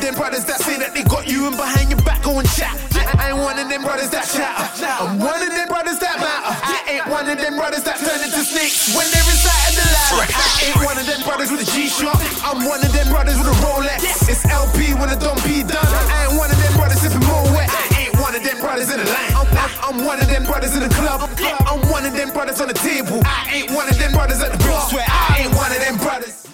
them brothers that say that they got you and behind your back go and chat. I ain't one of them brothers that chatter. I'm one of them brothers that matter. I ain't one of them brothers that turn into snakes when they're inside the lab. I ain't one of them brothers with a G-Shock. I'm one of them brothers with a Rolex. It's LP when the Don P done. I ain't one of them brothers sipping more wet. I ain't one of them brothers in the line. I'm one of them brothers in the club. I'm one of them brothers on the table. I ain't one of them brothers at the bar. Swear I ain't one of them brothers.